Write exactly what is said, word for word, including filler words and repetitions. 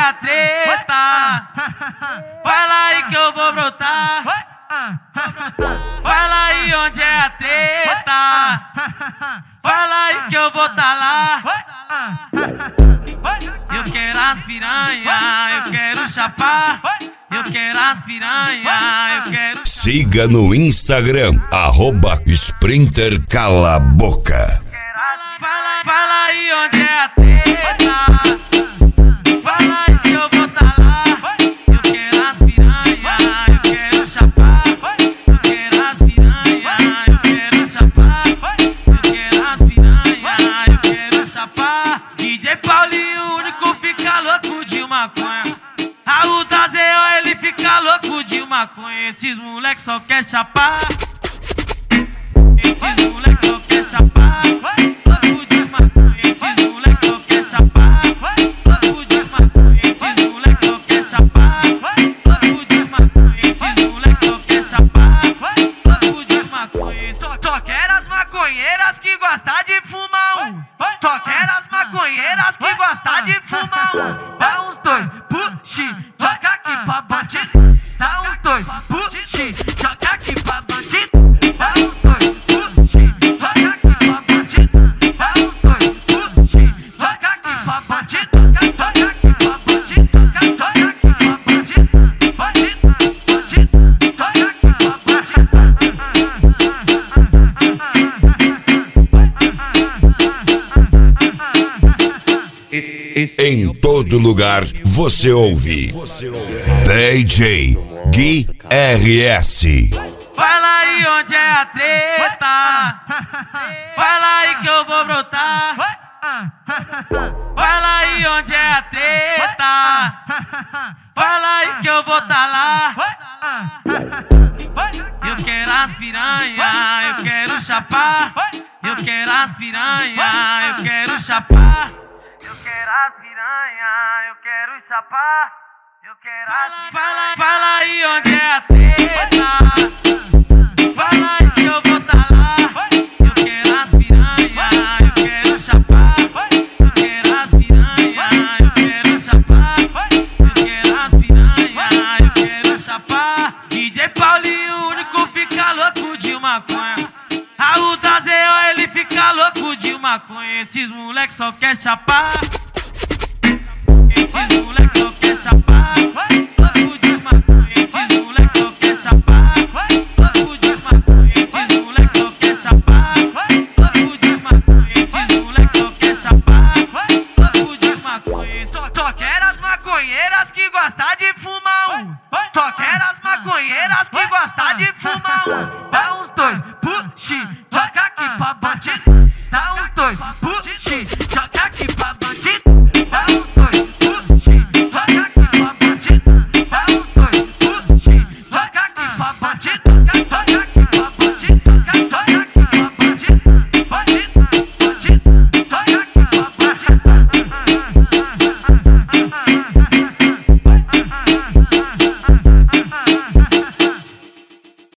a treta. Vai lá aí que eu vou brotar. Vai lá aí onde é a treta. Vai lá aí que eu vou tá lá. Eu quero as piranha, eu quero chapar. Eu quero as piranha, eu quero... Siga no Instagram, arroba Sprinter Cala a Boca. Fala, fala aí onde é a treta. Fala aí que eu vou tá lá. Eu quero as piranha, eu quero chapar. Eu quero as piranha, eu quero chapar. Eu quero as piranha, eu quero chapar. D J Paulinho único fica louco de maconha. Raul da Z O ele fica louco de maconha. Esses moleques só quer chapar. Esses moleques só quer chapar. Louco de maconha. Esses moleques só quer chapar. Louco de maconha. Esses moleques só quer chapar. Louco de maconha. Esses moleques só quer chapar. Louco de maconha. Só quero as maconheiras que gostam de fumar um. Só quero as maconheiras que gostam de fumar um. Dá uns dois, puxi, joga aqui pra bandido. Dá uns dois, puxi, joga aqui pra bandido. Dá uns dois, puxi, joga aqui pra bandido. Dá uns dois, puxi, joga aqui pra bandido. Joga aqui pra bandido, joga aqui pra bandido. Bandido, bandido, joga aqui pra bandido. Em todo lugar você ouve D J Gui R S. Vai lá aí onde é a treta. Vai lá aí que eu vou brotar. Vai lá aí onde é a treta. Vai lá aí que eu vou tá lá. Eu quero as piranha, eu quero chapar. Eu quero as piranha, eu quero chapar. Eu quero as piranha, eu quero chapar. Eu quero as piranha. Fala aí onde é a treta. Fala aí que eu vou tá lá. Eu quero as piranha, eu quero chapar. Eu quero as piranha, eu quero chapar. Eu quero as piranha, eu quero chapar. D J Paulinho único fica louco de maconha. Raul da Z O ele fica louco de maconha. Esses moleques só quer chapar. Esses moleques só quer chapar. Louco de maconha. Esses moleques só quer chapar. Louco de maconha. Esses moleques só quer chapar. Louco de maconha. Esses moleques só quer chapar. Louco de maconha. Só quero as maconheiras que gostam de fumar um. Só quero as maconheiras que gostam de fumar um. Dá uns dois, puxi, joga aqui pra bandido. Dá uns dois, puxi,